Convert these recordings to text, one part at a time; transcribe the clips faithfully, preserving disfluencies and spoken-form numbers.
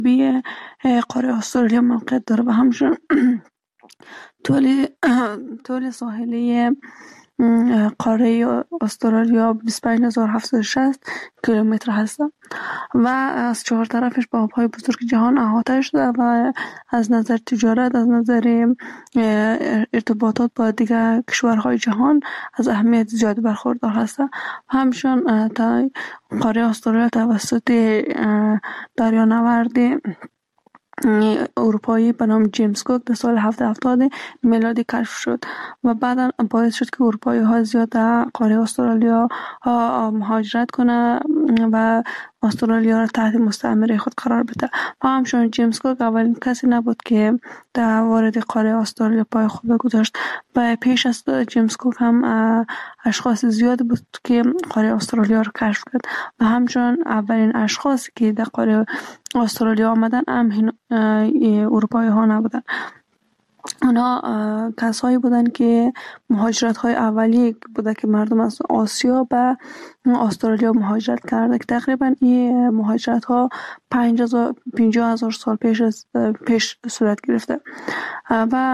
بی قاره استرالیا موقعیت داره و همچنین طول طول ساحلی قاره استرالیا بیست و پنج هزار و هفتصد و شصت کیلومتر هست و از چهار طرفش با آبهای بزرگ جهان احاطه شده و از نظر تجارت، از نظر ارتباطات با دیگر کشورهای جهان از اهمیت زیاد برخوردار هست. و همچنین تا قاره استرالیا توسط دریانورد اروپایی به نام جیمز کوک در سال هفتصد و هفتاد میلادی کشف شد و بعدا باعث شد که اروپایی ها زیاد در قاره استرالیا مهاجرت کنه و استرالیا را تحت مستعمره خود قرار بده. و همچنین جیمز کوک اولین کسی نبود که در وارد قاره استرالیا پای خود گذاشت. و پیش از جیمز کوک هم اشخاص زیاد بود که قاره استرالیا را کشف کرد و همچنین اولین اشخاصی که در قاره استرالیا آمدن هم اروپایی ها نبودن. اونا کسایی بودن که مهاجرت های اولیه بوده که مردم از آسیا به استرالیا مهاجرت کرده که تقریبا این مهاجرت ها پنجاه هزار سال پیش از پیش صورت گرفته و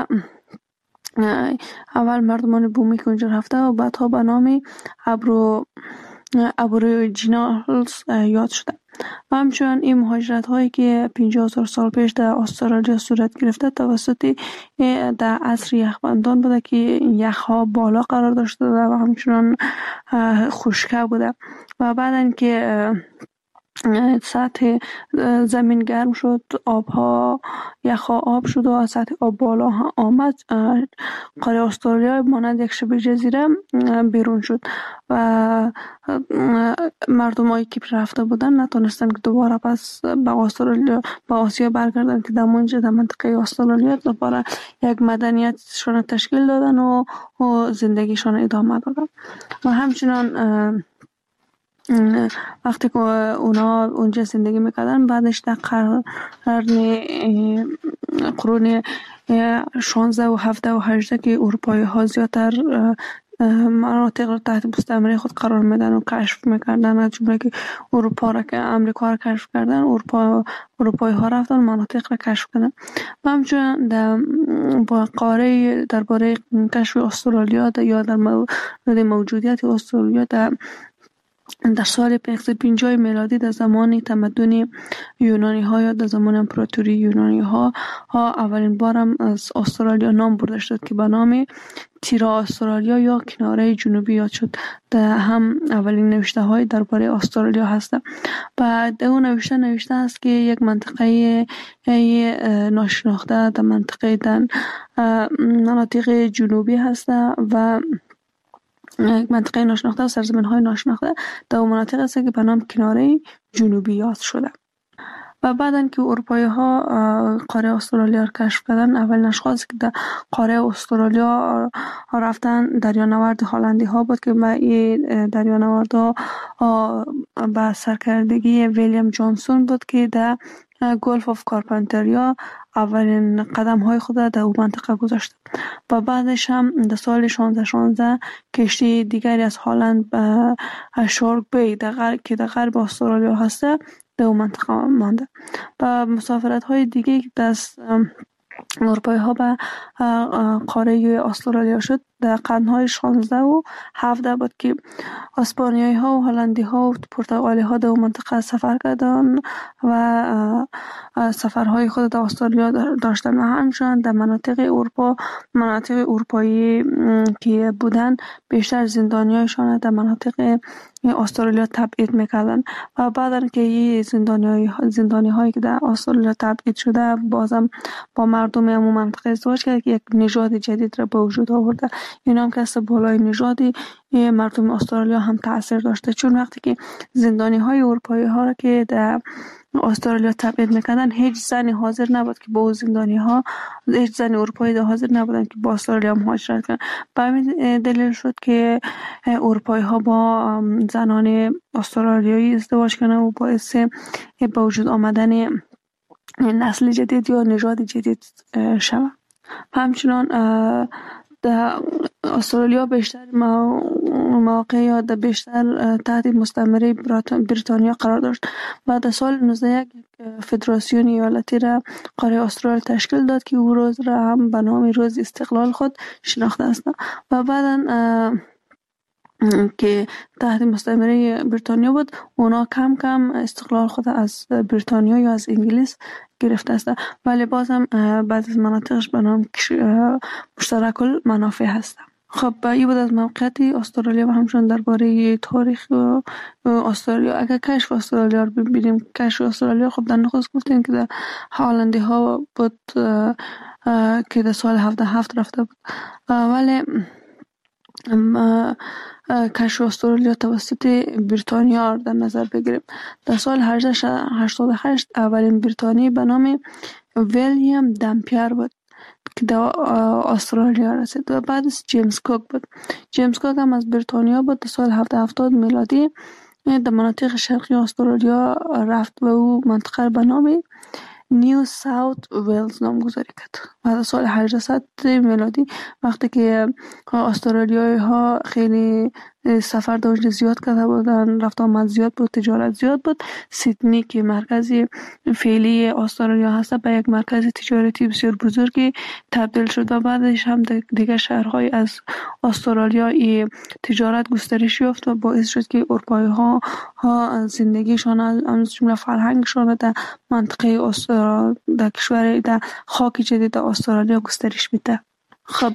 اول مردمان بومی که اونجا رفته و بعدها به نام ابرو ابوریجینالز یاد شده. و همچنین این مهاجرت هایی که پنجاه هزار سال پیش در استرالیا صورت گرفته توسط در عصر یخبندان بوده که یخ ها بالا قرار داشته و همچنین خشکه بوده و بعدن که سطح زمین گرم شد، آبها یخها آب شد و سطح آب بالا آمد، قاره استرالیا مانند یک شبه جزیره بیرون شد و مردمایی که رفته بودن نتونستن که دوباره پس به استرالیا به آسیا برگردن که در اونجا در منطقه استرالیا دوباره یک مدنیتشون تشکیل دادن و, و زندگیشون ادامه دادن. و همچنان وقتی که اونا اونجا زندگی میکردن بعدش در قرن قرون شانزده و هفده و هجده که اروپایی ها زیادتر مناطق رو تحت مستعمره خود قرار میدن و کشف میکردن، از جمله که اروپا را که امریکا را کشف کردن، اروپا اروپایی ها رفتن مناطق را کشف کردن. و همچنین در با قاره درباره کشف استرالیا یا در مورد موجودیت استرالیا در در سال پانصد و پنجاه میلادی در زمان تمدن یونانی ها یا در زمان امپراتوری یونانی ها ها اولین بارم از استرالیا نام برده شد که به نام تیرا استرالیا یا کناره جنوبی یاد شد. در هم اولین نوشته های درباره استرالیا هست و در اون نوشته نوشته است که یک منطقه ناشناخته در منطقه در مناطق جنوبی هست و یک منطقه ناشناخته و سرزمین های ناشناخته در اون مناطق است که به نام کناره جنوبی یاد شده. و بعدن که اروپایی ها قاره استرالیا را کشف کردن، اولین اشخاصی که در قاره استرالیا رفتن دریانورد هلندی ها بود که به این دریانورد ها به سرکردگی ویلیام جانسون بود که در گلف آف کارپنتریا اولین قدم های خود در اون منطقه گذاشت. و بعدش هم در سال شانزده شانزده کشتی دیگری از هلند به شارک بی در که در غرب استرالیا هسته در اون منطقه مانده. و مسافرت های دیگه دست اروپایی ها به قاره استرالیا شد در قرنهای شانزده و هفده بود که اسپانیایی ها و هلندی ها و پرتغالی ها در اون منطقه سفر کردن و سفرهای خود در استرالیا داشتن و همچنین در مناطق اروپا مناطق اروپایی که بودن بیشتر زندانیایشان در مناطق استرالیا تبعید میکردن و بعدن که این زندانی زندانی هایی که در استرالیا تبعید شده بازم با مردم همون منطقه ازدواج کرد که یک نژاد جدید را به وجود آورده. این هم که از بالای نژادی مردم استرالیا هم تاثیر داشته، چون وقتی که زندانی های اروپایی ها را که در استرالیا تبعید میکردن هیچ زنی حاضر نبود که با اون زندانی ها هیچ زن اروپایی ده حاضر نبودن که با استرالیا مهاجرت کنن. به همین دلیل شد که اروپایی ها با زنان استرالیایی ازدواج کردن و باعث به وجود آمدن نسل جدید یا نژاد جدید شود. همچنان در استرالیا بیشتر مواقع یا در بیشتر تحت مستعمره بریتانیا قرار داشت و در سال نوزده صد و یک فدراسیون ایالتی را قاره استرالیا تشکیل داد که او روز را هم به نام روز استقلال خود شناخته است و بعدا که تحت مستعمره بریتانیا بود اونا کم کم استقلال خود از بریتانیا یا از انگلیس گرفته است ولی باز هم بعضی از مناطقش به نام مشترک المنافع هست. خب این بود از موقعیت استرالیا و همچنین درباره تاریخ استرالیا. اگر کشف استرالیا رو ببینیم، کشف استرالیا خب در نخست گفتیم که در هالندی ها بود که در سال هفده هفت رفته بود ولی کشف استرالیا توسط بریتانیا در نظر بگیریم. در سال هجده هشتاد و هشت اولین بریتانی به نام ویلیام دمپیر بود که در استرالیا رسید و بعدش جیمز کوک بود. جیمز کوک هم از بریتانیا بود. در سال هفتصد و هفتاد میلادی در مناطق شرقی استرالیا رفت و او منطقه به نام نیو ساوت ویلز نامگذاری کرد و در سال هجده میلادی وقتی که استرالیایی ها خیلی سفر در اونجا زیاد کرده بودن، رفت آمد زیاد بود، تجارت زیاد بود، سیدنی که مرکزی فعلی استرالیا هست به یک مرکز تجارتی بسیار بزرگی تبدیل شد و بعدش هم دیگه شهرهای از استرالیا ای تجارت گسترش یافت و باعث شد که اروپایی ها ها زندگیشان از جمله فرهنگشان در منطقه استرالیا در کشور در خاک جدید استرالیا گسترش میده. خب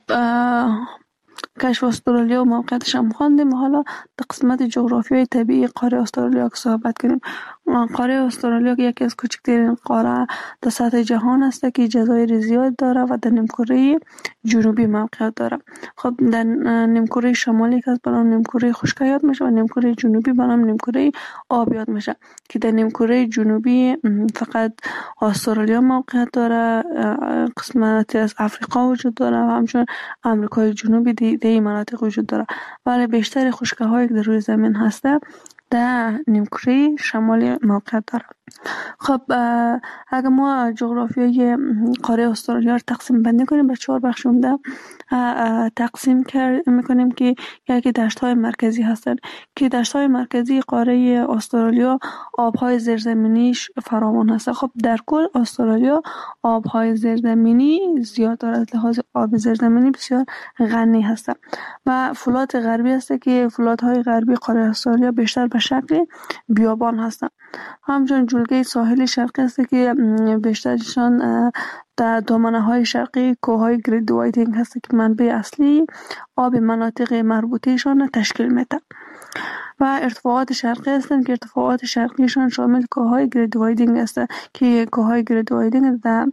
کشف استرالیا و موقعیتش هم خواندیم. حالا در قسمت جغرافیای طبیعی قاره استرالیا که صحبت کنیم. قاره استرالیا یکی از کوچکترین قاره در سطح جهان است که جزایر زیاد داره و در نیمکره جنوبی موقعیت داره. خب در نیمکره شمالی که از به نام نیمکره خشک یاد میشه و نیمکره جنوبی به نام نیمکره آب یاد میشه که در نیمکره جنوبی فقط استرالیا موقعیت داره، قسمتی از افریقا وجود داره و همچنین امریکای جنوبی دیگه این مناطق وجود داره ولی بیشتر خشکی هایی که در روی زمین هسته در نیمکره شمالی موقعیت داره. خب اگر ما جغرافیای قاره استرالیا رو تقسیم بندی کنیم به چهار بخش عمده تقسیم میکنیم که یکی دشت های مرکزی هستند که دشت های مرکزی قاره استرالیا آبهای زیرزمینیش فراوان هست. خب در کل استرالیا آبهای زیرزمینی زیاد دارد، از لحاظ آب زیرزمینی بسیار غنی هست و فلات غربی هست که فلات های غربی قاره استرالیا بیشتر به شکل بیابان هستند. همچنین جلگه ساحل شرقی است که بیشترشان در دامنه های شرقی کوههای گرید وایتینگ هست که منبع اصلی آب مناطق مربوطهشان تشکیل میده و ارتفاعات شرقی هستند که ارتفاعات شرقیشان شامل کوههای گرید وایتینگ است که کوههای گرید وایتینگ در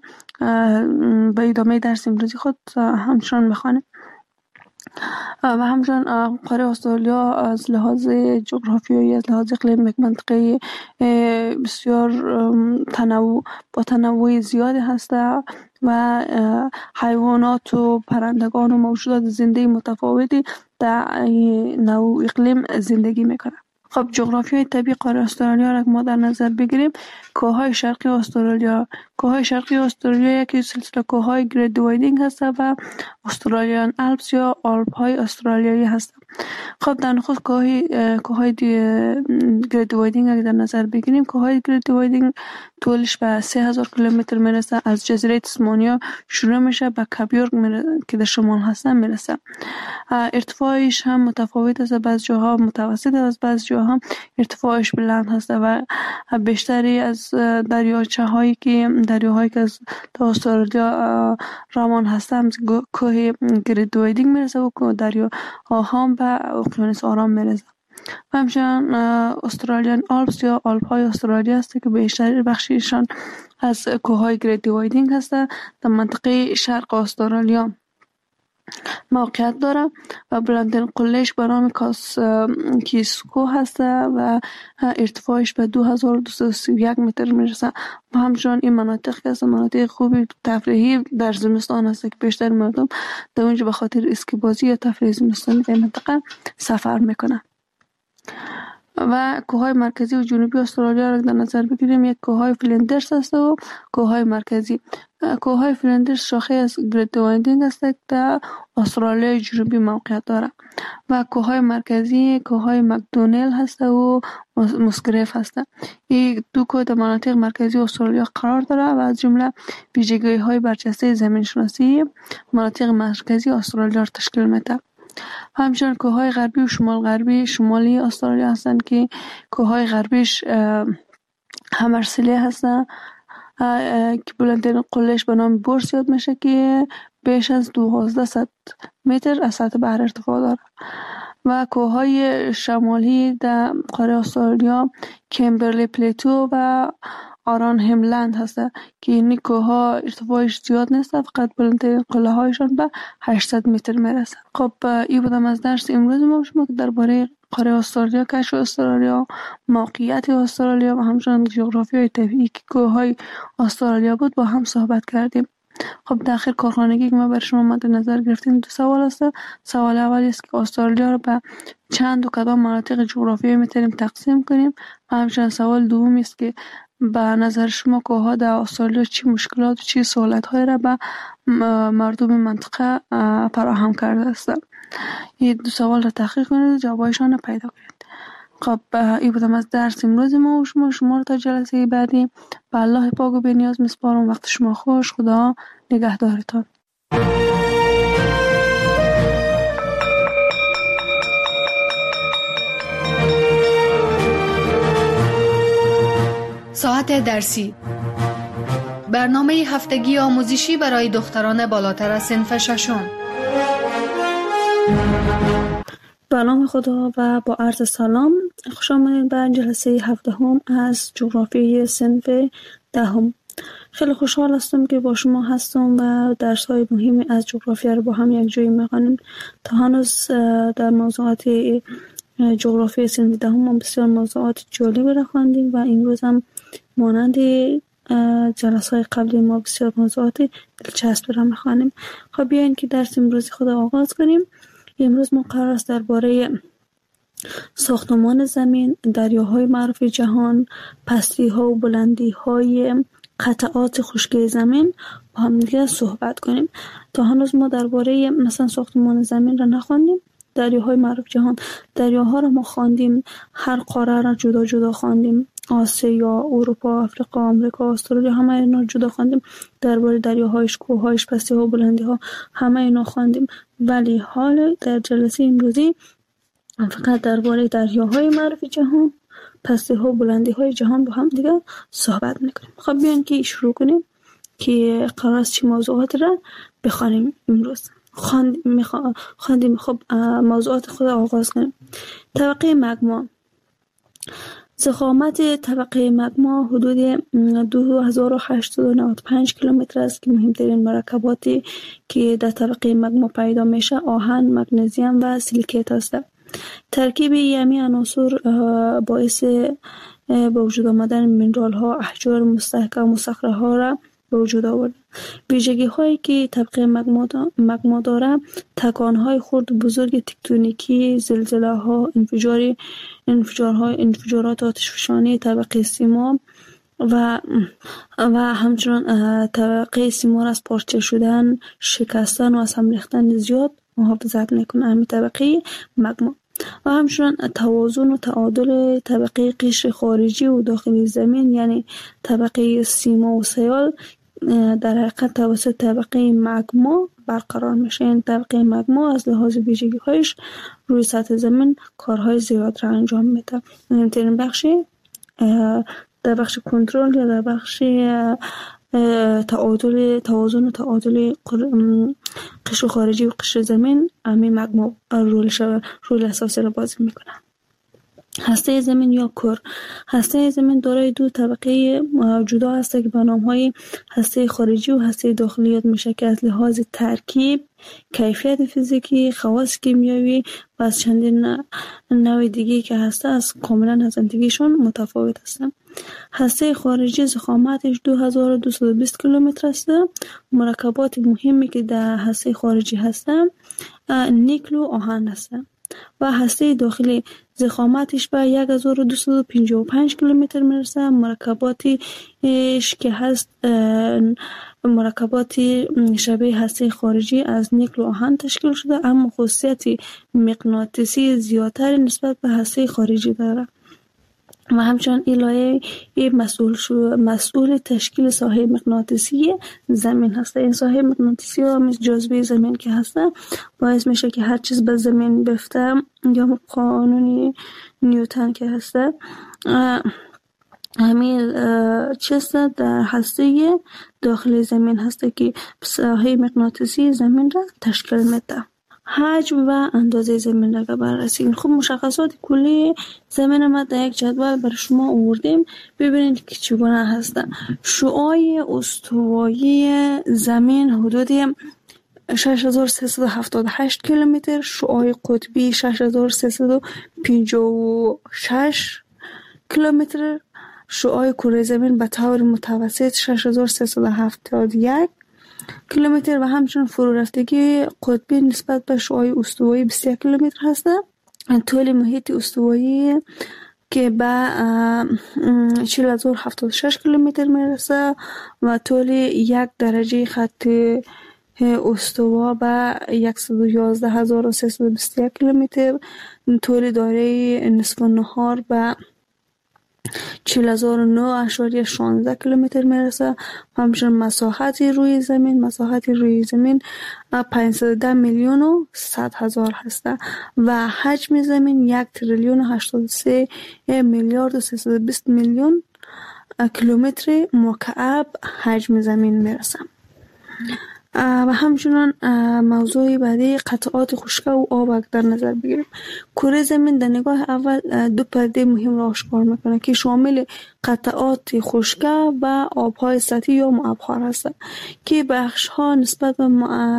به ادامه درس امروزی خود همچنان میخوانیم. و همچنین قاره استرالیا از لحاظ جغرافیایی، از لحاظ اقلیم یک منطقه بسیار تنوع با تنوع زیادی هست و حیوانات و پرندگان و موجودات زنده متفاوتی در نوع اقلیم زندگی میکنه. خب جغرافیای طبیعی قاره استرالیا را ما در نظر بگیریم، کوههای شرقی استرالیا کوههای شرقی استرالیا یکی سلسله کوههای گرید وایتینگ هست و استرالیان آلپس یا آلپ های استرالیایی هست. خب در نخست کوههای کوههای گرید وایتینگ اگر در نظر بگیریم، کوههای گرید وایتینگ طولش به سه هزار کیلومتر میرسه. از جزیره تسمانیا شروع میشه به کاپیورگ که در شمال هستن میرسه. ارتفاعش هم متفاوت است، بعض جاها متوسط است، بعض جاها ارتفاعش بلند هست و بیشتری از دریاچه هایی که دریاهایی که از استرالیا روان هستند کوه گرید وایتینگ میرسه و دریا هم به اقیانوس آرام میرسه. و همچنین استرالیان آلپس یا آلپ های استرالیا است که بیشتر بخشیشان از کوههای گرید وایتینگ هست در منطقه شرق استرالیا موقعیت داره و بلندترین قلهش به نام کاس کیسکو هست و ارتفاعش به دو هزار و دویست و سی و یک متر میرسه. و همچنین این مناطق که هست مناطق خوبی تفریحی در زمستان هست که بیشتر مردم در اونجا به خاطر اسکی بازی یا تفریح زمستانی در منطقه سفر میکنن. و کوههای مرکزی و جنوبی استرالیا را در نظر بگیریم، یک کوههای فلیندرز است و کوههای مرکزی. کوههای فلندرز شاخه از گریت واینینگ است که در استرالیای جنوبی موقعیت دارد و کوههای مرکزی کوههای مکدونل هست و مسگریف هست. این دو کوه در مناطق مرکزی استرالیا قرار دارد و از جمله ویژگی های برجسته زمین شناسی مناطق مرکزی استرالیا را تشکیل میده. همچنین کوههای غربی و شمال غربی شمالی استرالیا هستند که کوههای غربیش همرسلی هستند که بلندترین قلهش به نام بورس یاد میشه که بیش از دوازده متر از سطح بحر ارتفاع داره و کوههای شمالی در قاره استرالیا کمبرلی پلیتو و آران هملند هست که این کوهها ارتفاعش زیاد نیست، فقط بلندترین قله هایشان به هشتصد متر میرسه. خب این بودم از درس امروز ما شما که درباره قاره استرالیا، کشف استرالیا، موقعیت استرالیا و همچنین جغرافیای طبیعی که کوههای استرالیا بود با هم صحبت کردیم. خب در آخر کارخانگی که ما برای شما مد نظر گرفتیم دو سوال است. سوال اول است که استرالیا رو به چند و کدام مناطق جغرافیایی میتونیم تقسیم کنیم و همچنین سوال دوم است که به نظر شما کوهها در استرالیا چی مشکلات و چی سهولت های را به مردم منطقه فراهم کرده است. این دو سوال را تحقیق کنید و جوابایشان را پیدا کنید. خب این بودم از درس امروز ما و شما شما رو تا جلسه بعدی به الله پاک و بی‌نیاز میسپارم. وقت شما خوش. خدا نگهدارتان. ساعت درسی، برنامه هفتگی آموزشی برای دختران بالاتر از صنف ششم. به نام خدا و با عرض سلام، خوش آمدید به جلسه هفدهم از جغرافیای صنف دهم. خیلی خوشحال هستم که با شما هستم و درس های مهمی از جغرافیا رو با هم یک جایی میخوانیم. تا هنوز در موضوعات جغرافیای صنف دهم بسیار موضوعات جالبی را خواندیم و امروز هم مانند جلسه های قبلی ما بسیار موضوعات دلچسب را میخوانیم. خب بیاین که درس امروز خود آغاز کنیم. امروز ما قرار است درباره ساختمان زمین، دریاهای معروف جهان، پستی ها و بلندی های قطعات خشکی زمین با هم دیگه صحبت کنیم. تا هنوز ما درباره مثلا ساختمان زمین را نخواندیم. دریاهای معروف جهان، دریاها را ما خواندیم، هر قاره را جدا جدا خواندیم، آسیا، اروپا، افریقا، آمریکا، استرالیا، همه اینا جدا خواندیم. درباره دریاهایش، کوههایش، پستی ها و بلندی ها همه اینا خواندیم. ولی حال در جلسه امروزی فقط درباره دریاهای معروف جهان، پستی ها و بلندی های جهان با هم دیگه صحبت میکنیم. خب بیان که شروع کنیم که قرار است چی موضوعات را بخوانیم امروز. خواندیم خواندیم خب موضوعات خود آغاز کنیم. طبقه مگما. ضخامت طبقه مگما حدود دو هزار و هشتصد و نود و پنج کیلومتر است که مهمترین مرکباتی که در طبقه مگما پیدا میشه آهن، مگنیزیم و سیلیکات است. ترکیب یمی عناصر باعث به وجود آمدن مینرال ها، احجار مستحکم و صخره ها را به وجود آورد. ویژگی هایی که طبقه مگما داره تکان های خرد و بزرگ تکتونیکی، زلزله ها، انفجار انفجارهای انفجارات آتشفشانی طبقه سیما و و همچنین طبقه سیما را از پارچه شدن، شکستن و از هم ریختن زیاد محافظت میکنه. همین طبقه مگما و همچنین توازن و تعادل طبقه قشر خارجی و داخلی زمین یعنی طبقه سیما و سیال در حقیقت توسط طبقه مگما برقرار میشه. این طبقه مگما از لحاظ ویژگی هایش روی سطح زمین کارهای زیاد را انجام میده. مهمترین بخشی در بخش کنترل یا در بخش تعادل توازن و تعادل قشر خارجی و قشر زمین همین مگما رولش رول اساسی را بازی میکنه. هسته زمین یا کور. هسته زمین دارای دو طبقه جدا است که به نام‌های هسته خارجی و هسته داخلی یاد میشه که از لحاظ ترکیب، کیفیت فیزیکی، خواص کیمیایی و از چندین نوع دیگه که هسته از کاملا از دیگه‌شون متفاوت هستند. هسته خارجی ضخامتش دو هزار و دویست و بیست کیلومتر است. مرکبات مهمی که در هسته خارجی هستند نیکل و آهن هستند. و هسته داخلی ضخامتش به هزار و دویست و پنجاه و پنج کیلومتر میرسه. مرکباتش که هست مرکبات شبیه هسته خارجی از نیکل و آهن تشکیل شده، اما خاصیت مغناطیسی زیادتر نسبت به هسته خارجی داره و همچنان این لایه مسئول شو مسئول تشکیل ساحه مغناطیسی زمین هسته. این ساحه مغناطیسی ها مثل جاذبه زمین که هسته باعث میشه که هر چیز به زمین بفته، یا قانون نیوتن که هسته همین چیز در هسته داخل زمین هسته که ساحه مغناطیسی زمین را تشکیل میده. حجم و اندازه زمین را بررسی. خب مشخصات کلی زمین ما در یک جدول برای شما آوردیم، ببینید که چگونه هستن. شعاع استوایی زمین حدود شش هزار و سیصد و هفتاد و هشت کیلومتر، شعاع قطبی شش هزار و سیصد و پنجاه و شش کیلومتر، شعاع کره زمین به طور متوسط شش هزار و سیصد و هفتاد و یک کیلومتر و همچنین فرو رفتگی قطبی نسبت به شعاع استوایی بیست و یک کیلومتر هست. طول محیط استوایی که به چهل هزار و هفتاد و شش کیلومتر میرسه و طول یک درجه خط استوا به صد و یازده هزار و سیصد و بیست و یک کیلومتر، طول دایره نصف النهار به چهل هزار و نه اشاریه شانزده کیلومتر میرسه. همچنین مساحت روی زمین مساحت روی زمین پانصد و ده میلیون و صد هزار هسته و حجم زمین یک تریلیون و هشتاد و سه میلیارد و سیصد و بیست میلیون کیلومتر مکعب حجم زمین میرسه. و همچنان موضوع بعدی قطعات خشک و آب در نظر بگیریم. کره زمین در نگاه اول دو پرده مهم را آشکار میکنه که شامل قطعات خشک و آبهای سطحی یا مبخر هستند که بخش ها نسبت به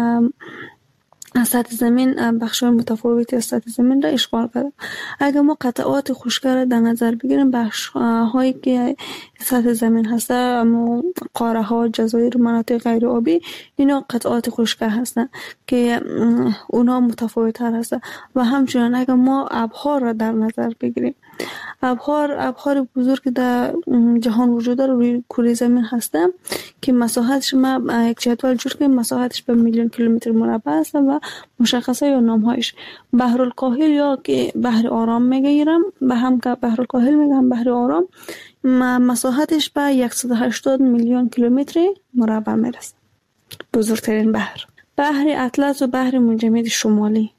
سطح زمین بخش های متفاوتی از سطح زمین را اشغال کرده. اگر ما قطعات خشک را در نظر بگیریم، بخش هایی که سطح زمین هسته، اما قاره ها، جزایر، مناطق غیر آبی، اینا قطعات خشک هستند که اونا متفاوت‌تر هستند. و همچنین اگر ما ابحار را در نظر بگیریم، ابحار ابحار بزرگ در جهان وجود داره روی کره زمین هسته که مساحتش ما یک جدول جور کنیم، مساحتش به میلیون کیلومتر مربع است و مشخصه یا نامهایش بحر الکاهل یا که بحر آرام میگیرم، به هم که بحر الکاهل میگم بحر آرام، مساحتش به صد و هشتاد میلیون کیلومتر مربع میرسه، بزرگترین بحر. بحر اطلس و بحر منجمد شمالی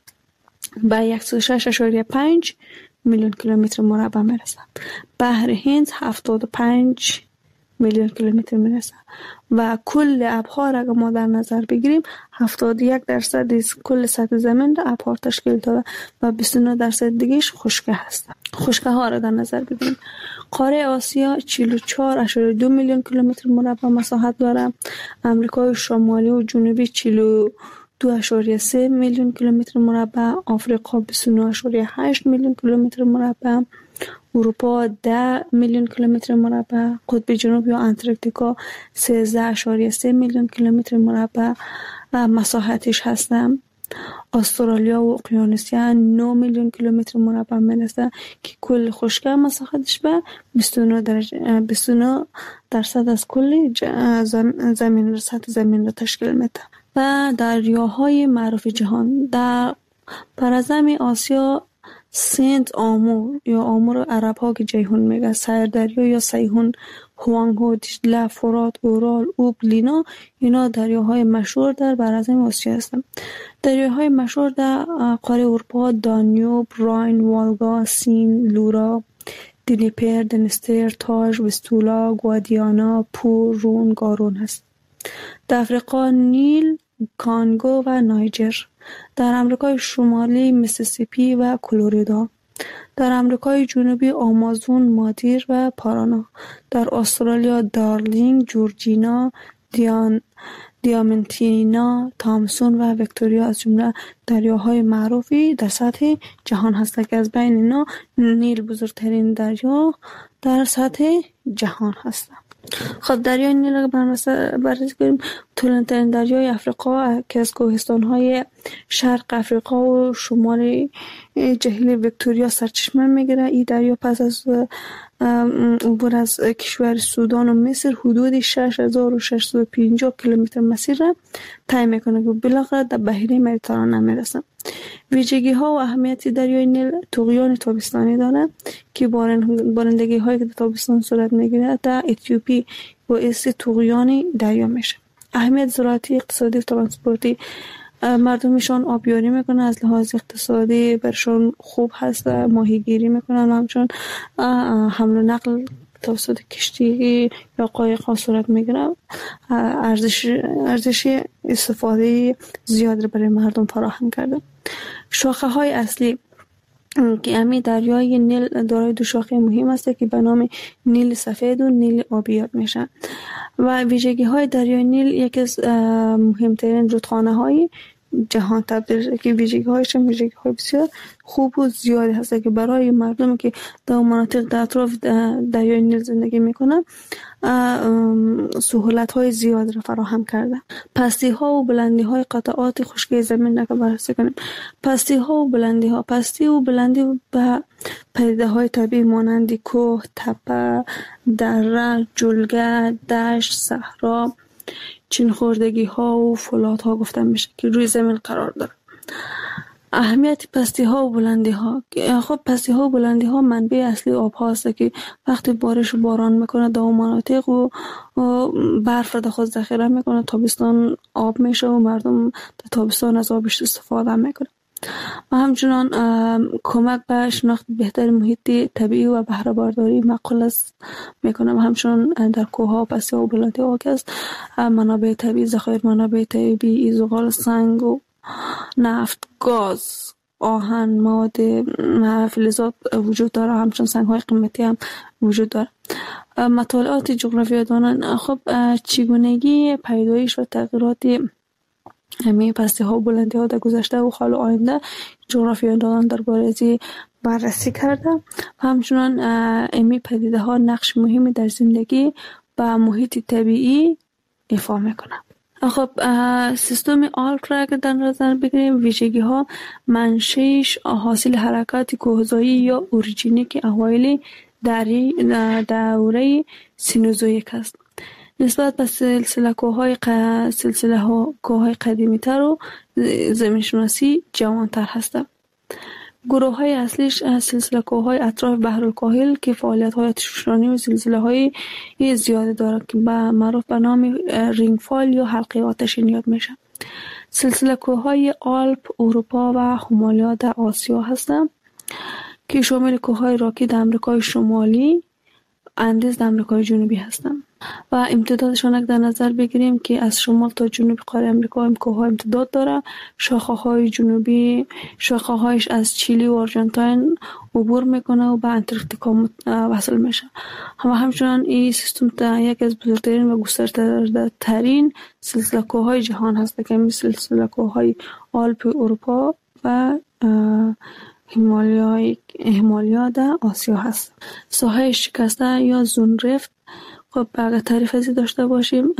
به صد و شش اشاریه پنج میلیون کیلومتر مربع میرسه. بحر هند هفتاد و پنج میلیون کیلومتر میرسه و کل ابحار اگر ما در نظر بگیریم هفتاد و یک درصد از کل سطح زمین را ابحار تشکیل داده و بیست و نه درصد دیگهش خشک هست. خشکه ها را در نظر بگیریم. قاره آسیا چهل و چهار اشاریه دو میلیون کیلومتر مربع مساحت داره. امریکای شمالی و جنوبی چهل و دو اشاریه سه میلیون کیلومتر مربع، آفریقا بیست و نه اشاریه هشت میلیون کیلومتر مربع، اروپا ده میلیون کیلومتر مربع، قطب جنوبی یا انتارکتیکا سیزده اشاریه سه میلیون کیلومتر مربع مساحتش هستند. استرالیا و اقیانوسیا نه میلیون کیلومتر مربع میرسه که کل خشکی مساحتش به بیست و نه درجه بیست و نه درصد از کل زمین سطح زمین را تشکیل میده. و دریاهای معروف جهان در پرزمین آسیا سنت آمور یا آمور عرب ها که جیهون میگه، سیر دریا یا سیهون، هوانگو، دیجله، فرات، اورال، اوب، لینا، اینا دریاهای مشهور در پرزمین آسیا هستند. دریاهای مشهور در قاره اروپا دانیوب، راین، والگا، سین، لورا، دنیپر، دنستر، تاج، وستولا، گوادیانا، پور، رون، گارون هست. در افریقا نیل، کانگو و نایجر. در امریکای شمالی میسیسیپی و کلرادو. در امریکای جنوبی آمازون، مادیر و پارانا. در استرالیا دارلینگ، جورجینا، دیان دیامنتینا، تامسون و ویکتوریا از جمله دریاهای معروفی در سطح جهان هستند که از بین اینا نیل بزرگترین دریا در سطح جهان هستند. خب دریای نیل را بررسی کنیم. طولانی‌ترین دریای افریقا که از کوهستان‌های شرق افریقا و شمال جهیل ویکتوریا سرچشمه می‌گیرد. این دریا پس از عبور از کشور سودان و مصر حدود شش هزار و ششصد و پنجاه کیلومتر مسیر را طی می‌کند و بالاخره در بحیره مدیترانه می‌رسد. ویژگی‌ها و اهمیت دریای نیل: طغیان تابستانی دارد که بارندگی‌هایی که در تابستان صورت می‌گیرد در اتیوپی باعث طغیان دریا میشه. اهمیت زراعتی، اقتصادی و ترانسپورتی: مردمشان آبیاری میکنن، از لحاظ اقتصادی برشان خوب هست، ماهیگیری میکنن، همچون حمل و نقل توسط کشتی یا قایق صورت میگیره، ارزش ارزش استفاده زیاد را برای مردم فراهم کرده. شاخه های اصلی که امی دریای نیل دارای دو شاخه مهم است که به نام نیل سفید و نیل آبی یاد میشن و ویژگی های دریای نیل یکی از مهمترین رودخانه های جهان تبدیل شده که ویژگی هایش ویژگی های بسیار خوب و زیادی هست که برای مردمی که در مناطق در اطراف دریای نیل زندگی میکنن سهولت های زیاد را فراهم کرده. پستی ها و بلندی های قطعات خشکی زمین را بررسی کنیم. پستی ها و بلندی ها پستی و بلندی به پدیده های طبیعی مانند کوه، تپه، دره، جلگه، دشت، صحرا، چین خوردگی ها و فولاد ها گفته میشه که روی زمین قرار داره. اهمیت پستی ها و بلندی ها: خب پستی ها و بلندی ها منبع اصلی آب هاست که وقتی بارش و باران میکنه در مناطق و برف را در خود ذخیره میکنه، تابستان آب میشه و مردم در تابستان از آبش استفاده میکنه و همچنان کمک به شناخت بهتر محیط طبیعی و بهره برداری معقول است میکنه و همچنان در کوه ها و پستی ها و بلندی ها که است منابع طبیعی، ذخایر منابع طبیعی، زغال، سنگ و نفت، گاز، آهن، مواد فلزات وجود داره، همچنان سنگ های قیمتی هم وجود داره. مطالعات جغرافیایی دانان: خب چگونگی پیدایش و تغییرات همه پستی ها و بلندی ها در گذشته و حال و آینده جغرافیایی‌دانان درباره از بررسی کرده و همچنان امی پدیده ها نقش مهمی در زندگی و محیط طبیعی ایفا میکنه. خب سیستم آلپ را در نظر بگیریم، ویژگی ها: منشأش حاصل حرکات کوهزایی یا اوریجینیک اوایل دوره سینوزویک است. نسبت به سلسله کوههای ق... سلسله کوههای قدیمی تر و زمین شناسی جوان تر هستند. گروه های اصلیش سلسله کوههای اطراف بحرالکاهل که فعالیت های آتشفشانی و زلزله های زیاده دارد که به معروف به نام رینگفال یا حلقه آتشین یاد میشه. سلسله کوههای آلپ اروپا و هیمالیا در آسیا هستند که شامل کوههای راکی در امریکای شمالی، اندیز در امریکای جنوبی هستند و امتدادشان در نظر بگیریم که از شمال تا جنوب قاره امریکا هم کوه‌ها امتداد داره. شاخه‌های جنوبی شاخه‌هایش از چیلی و آرژانتین عبور میکنه و به انتارکتیکا وصل میشه. و همچنان این سیستم یک از بزرگترین و گسترده‌ترین سلسله کوه‌های جهان هست که مثل سلسله کوه‌های آلپ اروپا و هیمالیا هیمالیا در آسیا هست. ساحه شکسته یا زونرفت: خب اگر تعریف ازی داشته باشیم،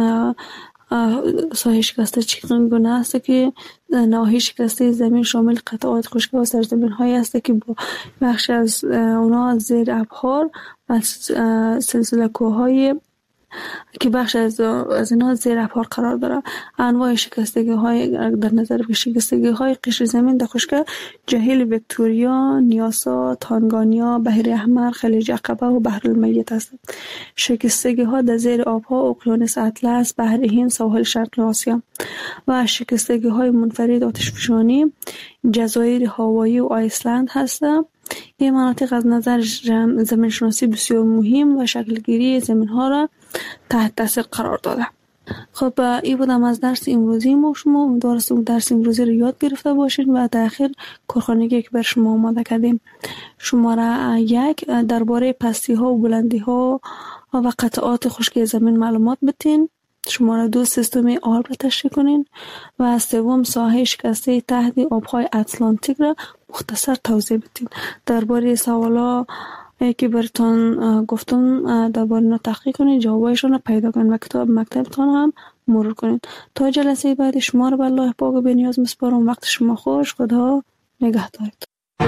ساحه شکسته چگونه است که نواحی شکسته زمین شامل قطعات خشک و سرزمین هایی است که بخش از اونا زیر ابحار و سلسله کوههای که بخش از از اینا زیر ابحار قرار داره. انواع شکستگی های در نظر به شکستگی های قشر زمین در خشکی جهیل ویکتوریا، نیاسا، تانگانیا، بحر احمر، خلیج عقبه و بحر المیت هستند. شکستگی ها در زیر آبها اقیانوس اطلس، بحر هند، ساحل شرق آسیا و شکستگی های منفرد آتشفشانی جزایر هاوایی و آیسلند هستند. این مناطق از نظر زمین شناسی بسیار مهم و شکلگیری زمین ها را تحت تاثیر قرار داده. خب این بودم از درس امروزی ما. شما امیدوارم درس امروزی رو یاد گرفته باشین و در آخر کارخانگی که بر شما آماده کردیم. شماره یک درباره پستی ها و بلندی ها و قطعات خشکی زمین معلومات بتین. شماره دو سیستم آلپ را تشریح کنین و سوم ساحه شکسته تحت آبهای اتلانتیک را مختصر توضیح بدین. درباره سوالا که براتون گفتم درباره اینا تحقیق کنید، جوابایشون رو پیدا کنید و کتاب مکتبتان هم مرور کنید. تا جلسه بعد شما رو به الله پاک و بی‌نیاز میسپارم. وقت شما خوش. خدا نگهدارت.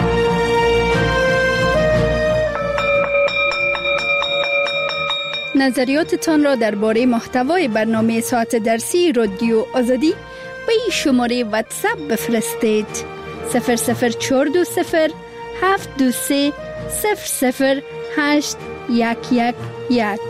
نظریاتتان را درباره محتوای برنامه ساعت درسی رادیو آزادی به این شماره واتساپ بفرستید: صفر صفر چهار دو صفر هفت دو سه صفر صفر هشت یک یک یک.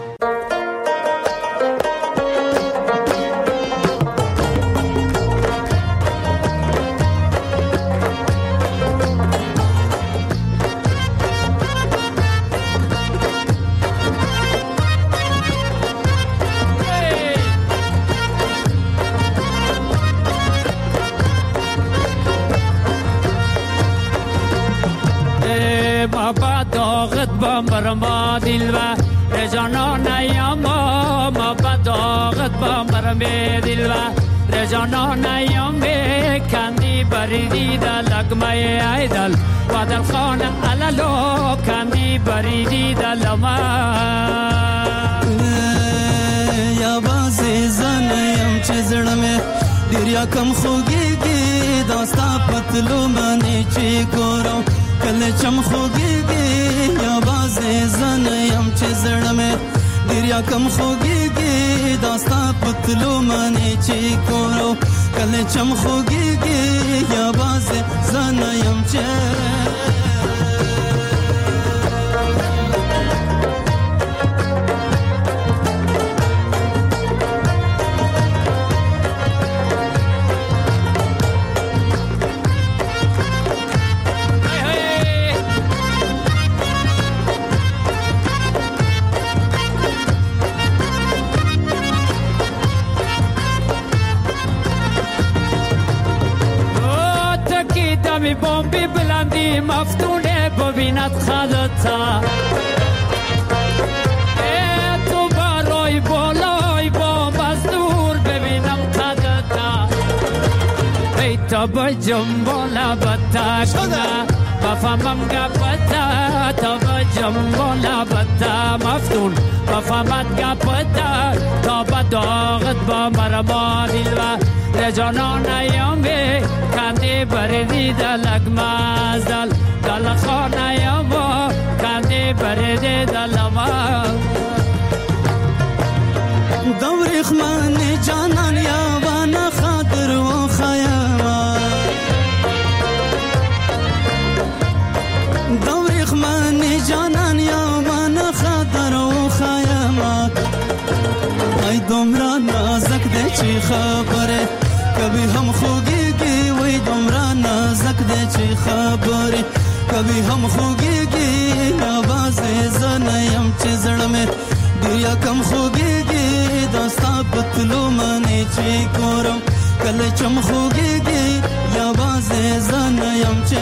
بابا داغت بامبر ما دل و رجانان ایام بابا داغت بامبر می دل و رجانان ایام کندی بریدی دل لگمه ایدل و دل خان علالو کندی بریدی دل ما یا بازی زنیم چه زرمه دریا کم خوگیگی داستا پتلو منی چی کرو کل چم خوگیگی یا بازی زنیم چه زرمه دریا کم خوگیگی داستا پتلو منی چی کرو کل چم خوگیگی یا بازی زنیم چه می بومبی بلندی مفتونه ببیند خدتا ای تو برای بالای بوم از دور ببینم خدتا ای تا بجم بالا بتاشنا بفهمم گپتا تا بجم بالا بتا مفتون بفهمت گپتا تا بداغت با مرما دل و رجانان ایامی کندی بریدی دلک مازدل دل خان ایاما کندی بریدی دل ما دوریخ من جانان یاوان خاطر و خیاما دوریخ من جانان یاوان خاطر و خیاما ای دمرا نازک ده چی خبره کبھی ہم خوگی گی وی دمرا نازک دے چی خبری کبھی ہم خوگی گی آواز زنیم چی زڑ میں دیا کم خوگی گی داستا پتلو منی چی کورم کل چم خوگی گی آواز زنیم چی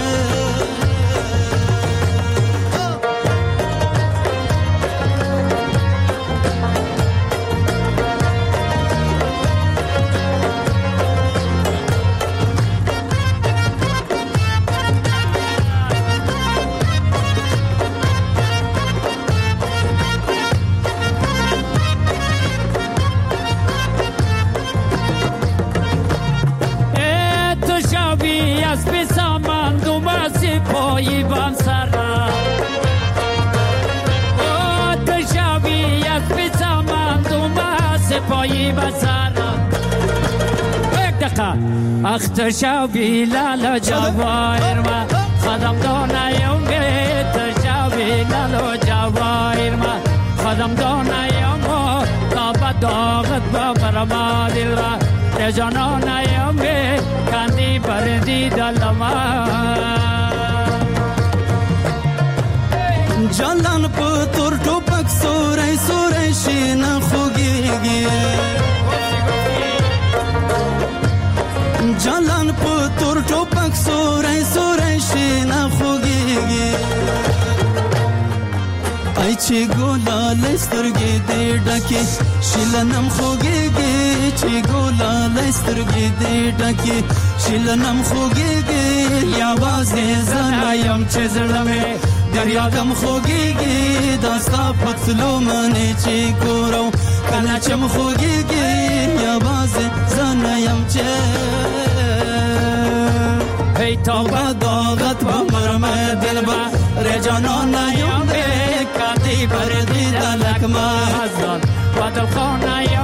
پایی بام سرا او تشابی از بیتامم دوما سپایی با سرا یک دقیقه اخ تشابی لالا جوایر ما خدم دانایم گی تشابی لالا جوایر ما خدم دانایم تا بداغت با مرما دل را رجانانایم گی کندی بردی دلما جالان پتور ټوپک سورای سورای شین خوګيږي جالان پتور ټوپک سورای سورای شین خوګيږي ای چې ګولا لسترګې دې ډکه شیلنم خوګيږي چې ګولا لسترګې دې ډکه شیلنم خوګيږي یا واز زنایم چې زړمه دریا کم خوگیگی دستا پتلو منی چی کورو کلا چم خوگیگی یا باز زنیم چه هی تا داغت با مرم دل با رجانان نیم کاتی بردی دلک ما و دل خانه